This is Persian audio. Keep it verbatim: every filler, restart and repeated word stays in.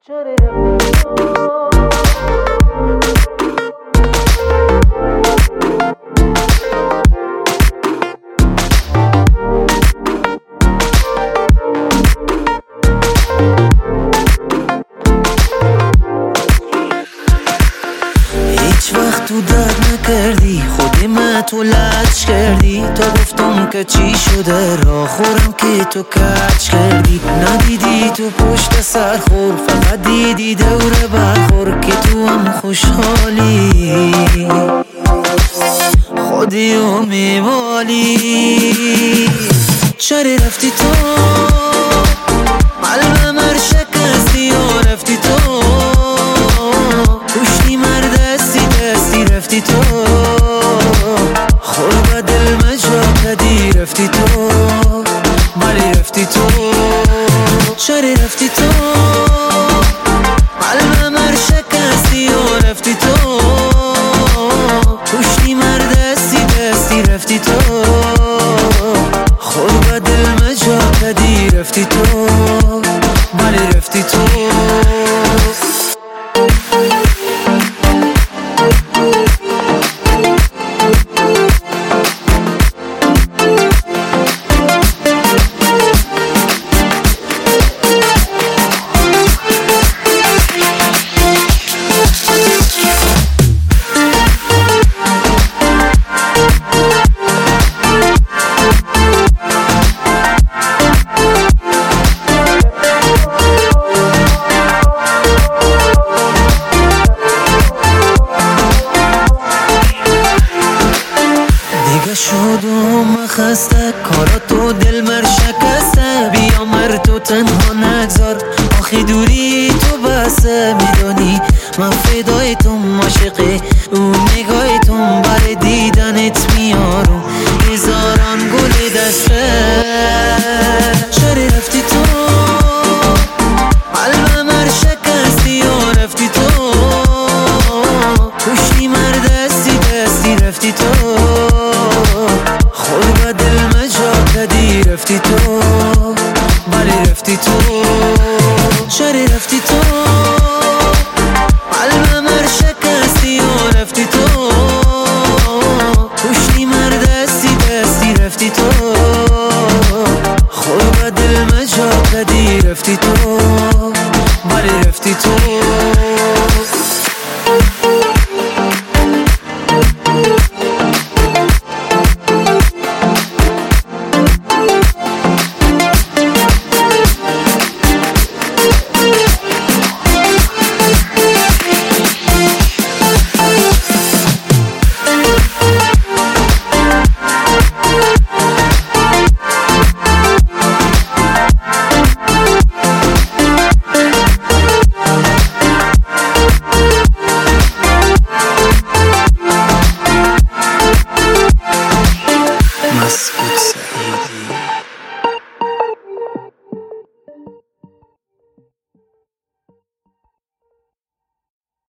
چاره رفتی تو هیچ وقت تو درد نکردی، خودی من تو لج کردی. تا گفتم که چی شده را خورم که تو کچ کردی. ندیدی تو پشت سر خور، فقط دیدی دوره برخور که تو هم خوشحالی خودی و میوالی. چرا رفتی تو قلبم هر شکستی و رفتی تو کشتی مرد دستی دستی رفتی تو خور دل مجا کدی رفتی تو بلی رفتی تو. چرا رفتی تو قلبم هر شکستی و رفتی تو کشتی مرد دستی دستی رفتی تو خور دل مجا کدی رفتی تو بلی رفتی تو. شدم خسته کارا تو دل مر شکسته. بیا مر تو تنها نگذار آخی دوری تو بسه. میدونی من فدای تو عاشقه اون نگاه تو بر دیدنت میارم هزاران گل دسته. چرا رفتی تو قلبم هر شکستی و رفتی تو کشتی مر دستی دستی رفتی تو خور دل مجا کدی رفتی تو بلی رفتی تو. چرا رفتی تو قلبم هر شکستی و رفتی تو کشتی مر دستی دستی رفتی تو خور دل مجا کدی رفتی تو بلی رفتی تو. مسعود سعیدی